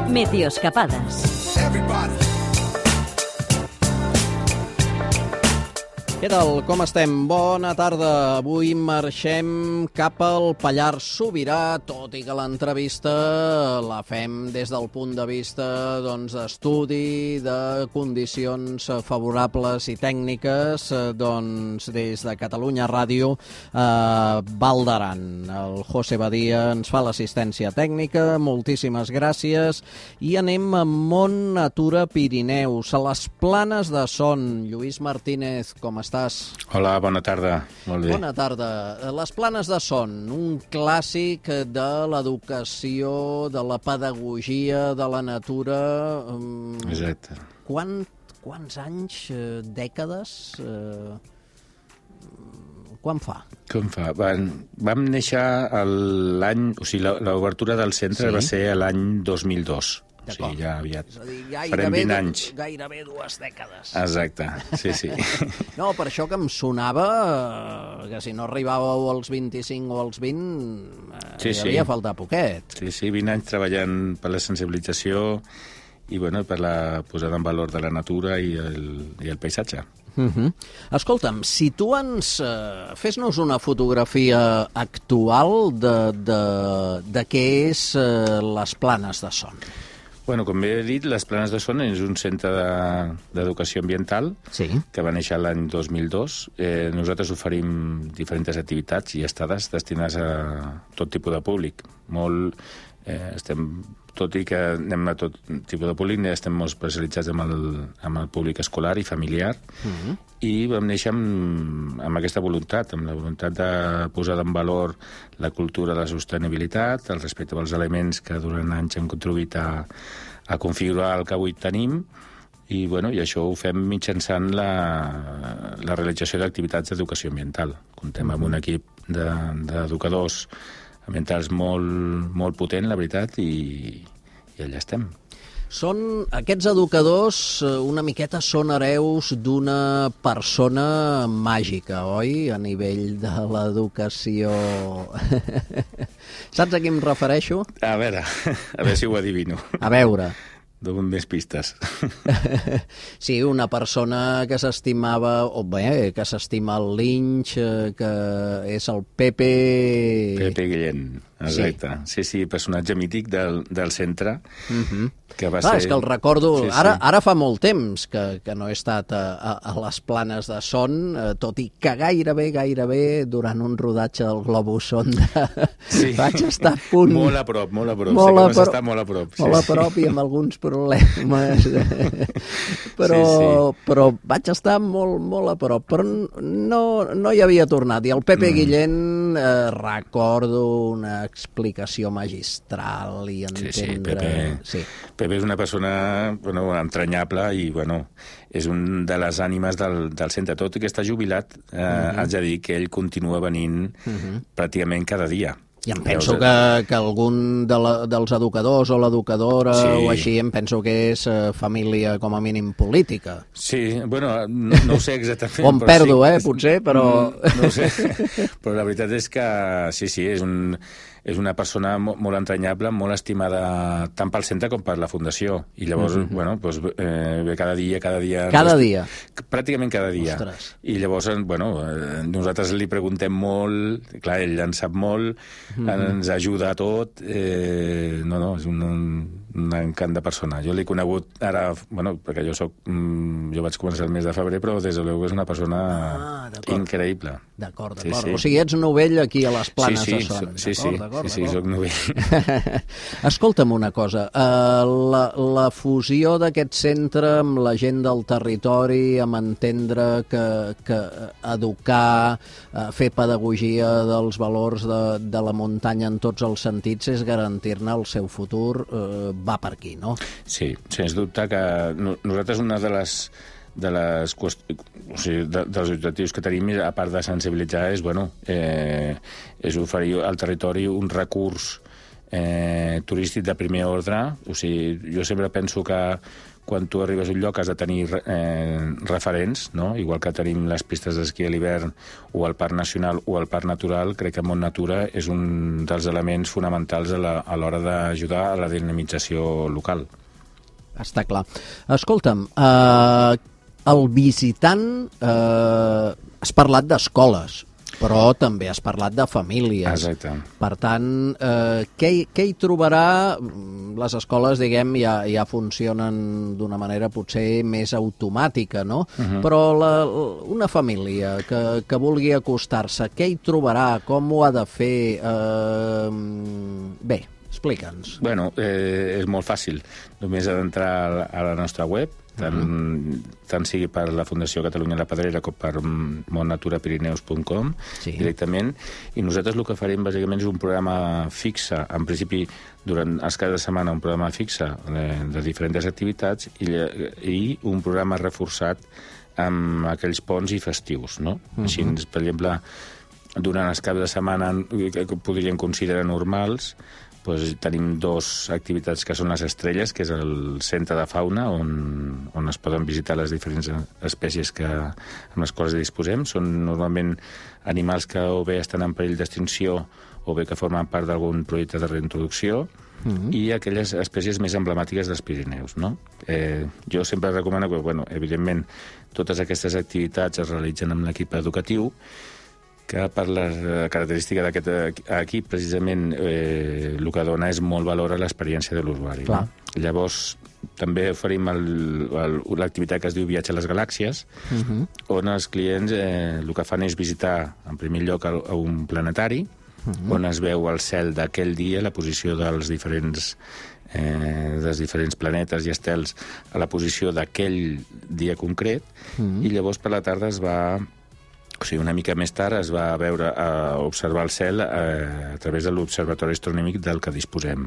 Meteoscapades. Què tal? Com estem? Bona tarda. Avui marxem cap al Pallars Sobirà, tot i que l'entrevista la fem des del punt de vista d'estudi, de condicions favorables i tècniques, des de Catalunya Ràdio a Val d'Aran. El José Badia ens fa l'assistència tècnica, moltíssimes gràcies, i anem a Mont Natura Pirineus, a les Planes de Son. Lluís Martínez, com estàs? Hola, bona tarda. Molt bé. Bona tarda. Les Planes de Son, un clàssic de l'educació, de la pedagogia, de la natura. Exacte. Quants anys, dècades, quan fa? Com fa? Vam néixer l'any... O sigui, l'obertura del centre va ser l'any 2002. O sigui, ja aviat. És a dir, farem 20 anys. Gairebé 2 dècades. Exacte, sí. No, per això que em sonava que si no arribàveu als 25 o als 20 havia faltat poquet. Sí, 20 anys treballant per la sensibilització i per la posada en valor de la natura i el paisatge. Escolta'm, si tu fes-nos una fotografia actual de què és les Planes de Son. Com bé he dit, les Planes de Son és un centre d'educació ambiental que va néixer l'any 2002. Nosaltres oferim diferents activitats i estades destinades a tot tipus de públic. Tot i que anem a tot tipus de públic, estem molt especialitzats amb el públic escolar i familiar, i vam néixer amb aquesta voluntat, amb la voluntat de posar en valor la cultura de la sostenibilitat, el respecte als elements que durant anys hem contribuït a configurar el que avui tenim, i això ho fem mitjançant la realització d'activitats d'educació ambiental. Comptem amb un equip d'educadors ambientals molt potent, la veritat, i allà estem. Aquests educadors una miqueta són hereus d'una persona màgica, oi? A nivell de l'educació. Saps a qui em refereixo? A veure si ho adivino. A veure. Donem més pistes. Sí, una persona que s'estimava, que s'estima el linx, que és el Pepe... Pepe Guillén, exacte. Sí, personatge mític del centre, que va ser... És que el recordo... Ara fa molt temps que no he estat a les Planes de Son, tot i que gairebé, durant un rodatge del Globus Sonda, vaig estar a punt... Molt a prop. Sé que vas estar molt a prop. Molt a prop i amb alguns problemes. Però vaig estar molt a prop. Però no hi havia tornat. I el Pepe Guillén recordo una explicació magistral i entendre... Pepe és una persona entranyable i és un de les ànimes del centre. Tot i que està jubilat, haig de dir que ell continua venint pràcticament cada dia. I em penso que algun dels educadors o l'educadora o així, em penso que és família com a mínim política. Sí, no ho sé exactament. O em perdo, potser, però... No ho sé, però la veritat és que sí, és una persona molt entranyable, molt estimada tant pel centre com per la fundació. I llavors, ve cada dia... Cada dia? Pràcticament cada dia. Ostres. I llavors, nosaltres li preguntem molt, clar, ell en sap molt, ens ajuda a tot, és un encant de persona. Jo l'he conegut ara, perquè jo vaig començar el mes de febrer, però des de luego és una persona increïble. D'acord. O sigui, ets novell aquí a les Planes de Son. Sí, soc novell. Escolta'm una cosa, la fusió d'aquest centre amb la gent del territori, amb entendre que educar, fer pedagogia dels valors de la muntanya en tots els sentits és garantir-ne el seu futur, va per aquí, no? Sí, sens dubte que nosaltres una dels objectius que tenim, a part de sensibilitzar, és oferir al territori un recurs turístic de primer ordre. O sigui, jo sempre penso que quan tu arribes a un lloc has de tenir referents, no? Igual que tenim les pistes d'esquí a l'hivern o el Parc Nacional o el Parc Natural, crec que Mont Natura és un dels elements fonamentals a l'hora d'ajudar a la dinamització local. Està clar. Escolta'm, el visitant... has parlat d'escoles, però també has parlat de famílies. Exacte. Per tant, què hi trobarà? Les escoles, diguem, ja funcionen d'una manera potser més automàtica, no? Però una família que vulgui acostar-se, què hi trobarà? Com ho ha de fer? Bé, explica'ns. Bueno, és molt fàcil. Només ha d'entrar a la nostra web, tant sigui per la Fundació Catalunya La Pedrera com per montnaturapirineus.com directament, i nosaltres el que farem bàsicament és un programa fixe, en principi durant els caps de setmana un programa fixe de diferents activitats i un programa reforçat amb aquells ponts i festius, no? Així, per exemple, durant els caps de setmana que podríem considerar normals, doncs tenim dues activitats que són les estrelles, que és el centre de fauna, on es poden visitar les diferents espècies amb les quals disposem. Són normalment animals que o bé estan en perill d'extinció o bé que formen part d'algun projecte de reintroducció, i aquelles espècies més emblemàtiques dels Pirineus, no? Jo sempre recomano que, evidentment, totes aquestes activitats es realitzen amb l'equip educatiu, que per la característica d'aquest equip, precisament, el que dona és molt valor a l'experiència de l'usuari. No? Llavors, també oferim l'activitat que es diu Viatge a les Galàxies, on els clients el que fan és visitar, en primer lloc, un planetari, on es veu el cel d'aquell dia, la posició dels diferents planetes i estels a la posició d'aquell dia concret, i llavors per la tarda es va... O sigui, una mica més tard es va observar el cel a través de l'observatori astronòmic del que disposem.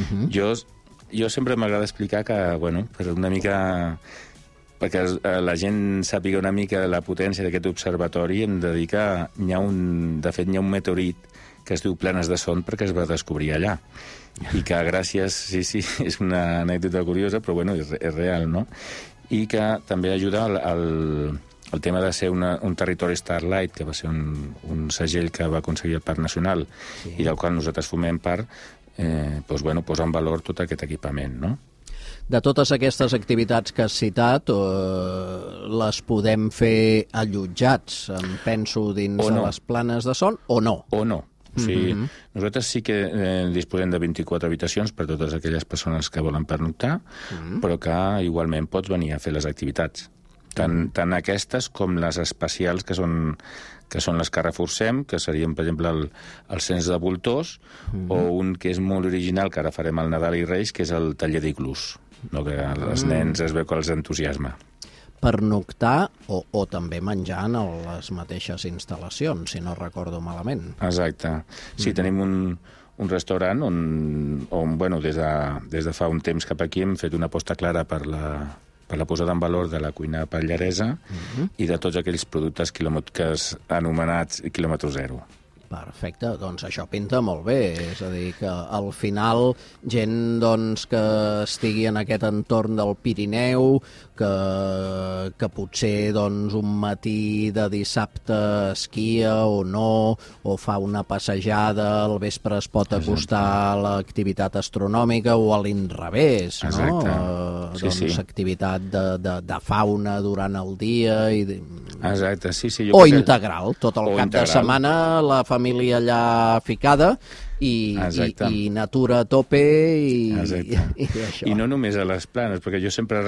Jo sempre m'agrada explicar que, per una mica... perquè la gent sàpiga una mica la potència d'aquest observatori, hem de dir que de fet hi ha un meteorit que es diu Planes de Son perquè es va descobrir allà. I que gràcies... Sí, és una anècdota curiosa, però és real, no? I que també ajuda el tema de ser un territori Starlight, que va ser un segell que va aconseguir el Parc Nacional i del qual nosaltres formem part, posa en valor tot aquest equipament, no? De totes aquestes activitats que has citat, les podem fer allotjats, em penso, dins de les Planes de Son, o no? O no. O sigui, nosaltres sí que disposem de 24 habitacions per a totes aquelles persones que volen pernoctar, però que igualment pots venir a fer les activitats. Tant aquestes com les especials, que són les que reforcem, que serien, per exemple, el cens de voltors, o un que és molt original, que ara farem al Nadal i Reis, que és el taller d'iglús, que els nens es veu que els entusiasma. Pernoctar o també menjar en les mateixes instal·lacions, si no recordo malament. Exacte. Sí, tenim un restaurant on des de fa un temps cap aquí hem fet una aposta clara per la posada en valor de la cuina pallaresa i de tots aquells productes anomenats quilòmetre zero. Perfecte, doncs això pinta molt bé, és a dir, que al final gent que estigui en aquest entorn del Pirineu, que potser un matí de dissabte esquia o no, o fa una passejada, al vespre es pot acostar a l'activitat astronòmica o a l'inrevés, no? Activitat de fauna durant el dia. Exacte, sí. O integral, tot el cap de setmana la família allà ficada i natura a tope i això. I no només a les Planes, perquè jo sempre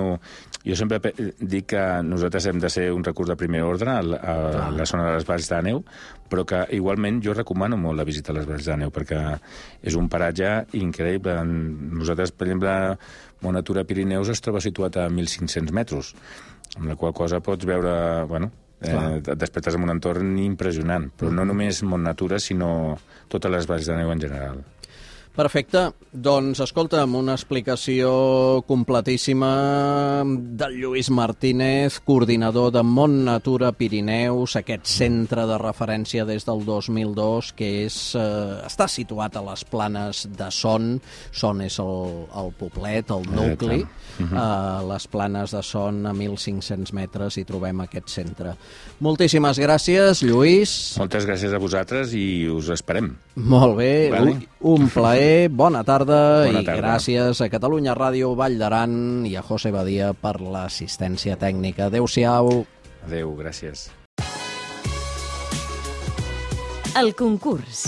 dic que nosaltres hem de ser un recurs de primer ordre a la zona de les Valls d'Àneu, però que igualment jo recomano molt la visita a les Valls d'Àneu, perquè és un paratge increïble. Nosaltres, per exemple, Mont Natura Pirineus es troba situat a 1.500 metres, amb la qual cosa pots veure, et despertes en un entorn impressionant, però no només Mont Natura, sinó totes les Valls d'Àneu en general. Perfecte. Doncs, escolta'm, una explicació completíssima del Lluís Martínez, coordinador de Mont Natura Pirineus, aquest centre de referència des del 2002, que està situat a les Planes de Son. Son és el poblet, el nucli. Les Planes de Son, a 1.500 metres, hi trobem aquest centre. Moltíssimes gràcies, Lluís. Moltes gràcies a vosaltres i us esperem. Molt bé, vale. Un plaer, bona tarda, bona i tarda. Gràcies a Catalunya Ràdio, Vall d'Aran i a José Badia per l'assistència tècnica. Adéu-siau. Adéu, gràcies. El concurs.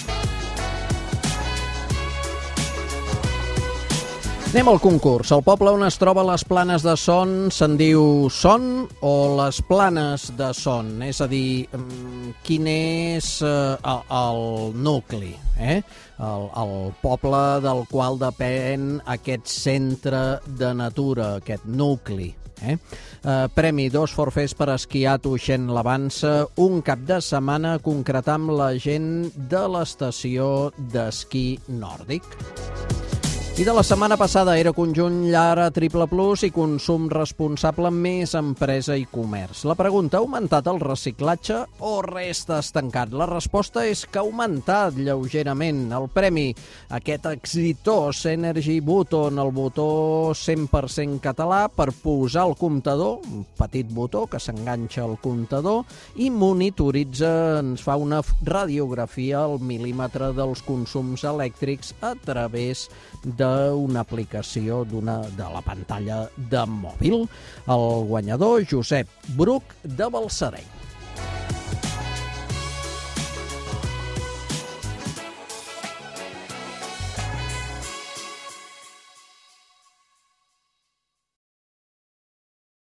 Anem al concurs. El poble on es troba les Planes de Son se'n diu Son o les Planes de Son? És a dir, quin és el nucli, el poble del qual depèn aquest centre de natura, aquest nucli. Premi 2 forfets per esquiar a Tuixén l'Avança, un cap de setmana a concretar amb la gent de l'estació d'esquí nòrdic. I de la setmana passada era conjunt llar a Triple Plus i consum responsable més empresa i comerç. La pregunta, ha augmentat el reciclatge o resta estancat? La resposta és que ha augmentat lleugerament. El premi, aquest exitós Energy Button, el botó 100% català per posar el comptador, un petit botó que s'enganxa al comptador i monitoritza, ens fa una radiografia al mil·límetre dels consums elèctrics a través d'una aplicació de la pantalla de mòbil. El guanyador, Josep Bruc, de Balsareny.